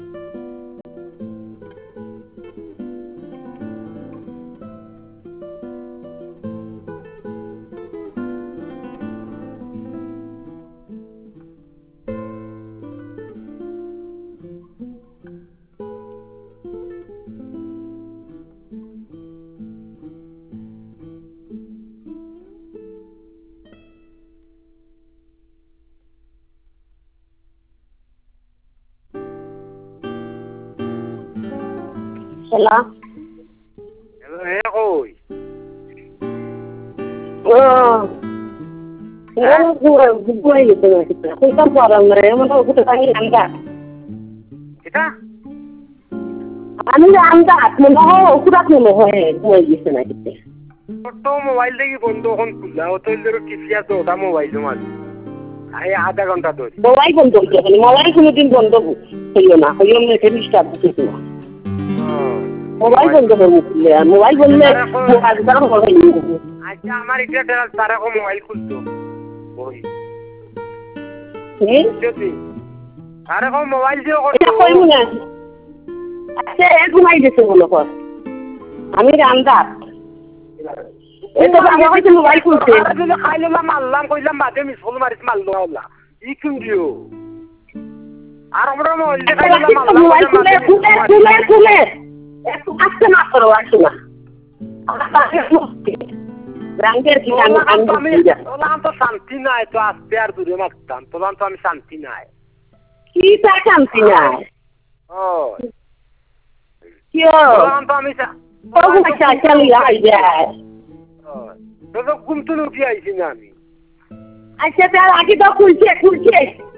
Hello. Hello, koi. Gue gitu. Kita orang mereka mau kita tanya anda. Kita? Anda anda, mau kudat mau gue gitu na kita. Foto mobile দেখি বন্ধ এখন খুলা অতলের কিফিয়া তো ওটা mobile মাল আয় আধা ঘন্টা ধরে মোবাইল বন্ধ করতে মোবাইল কোনোদিন বন্ধ হইও না হইও না এটা ডিস্টার্ব দিতে না মোবাইল বন্ধ করতে মোবাইল বললে আজ কারণ বড় আচ্ছা আমার এটা তারা কো মোবাইল খুলতো ওই যদি আরে কো মোবাইল দিও এটা কই না আচ্ছা এক ঘুমাই দিতে বলো কর আমি রান্দার এটা আমার কাছে মোবাইল খুলছে যদি খাইলে মারলাম কইলাম বাদে মিসল মারিস মারলো আল্লাহ ই কিউরিও আর আমরা মোবাইল দিয়ে খাইলাম মারলাম মোবাইল খুলে একটু আস্তে না করো আসো না আমার কাছে রাঙ্গের কি আমি তো শান্তি নাই তো আস্তে আর দূরে মারতাম তোলাম তো আমি শান্তি নাই কি তা শান্তি নাই ও কি ও তোলাম তো আমি কখন চালি আই যায় তো ঘুম তো উঠে আইছি না আমি আচ্ছা তার আগে তো খুলছে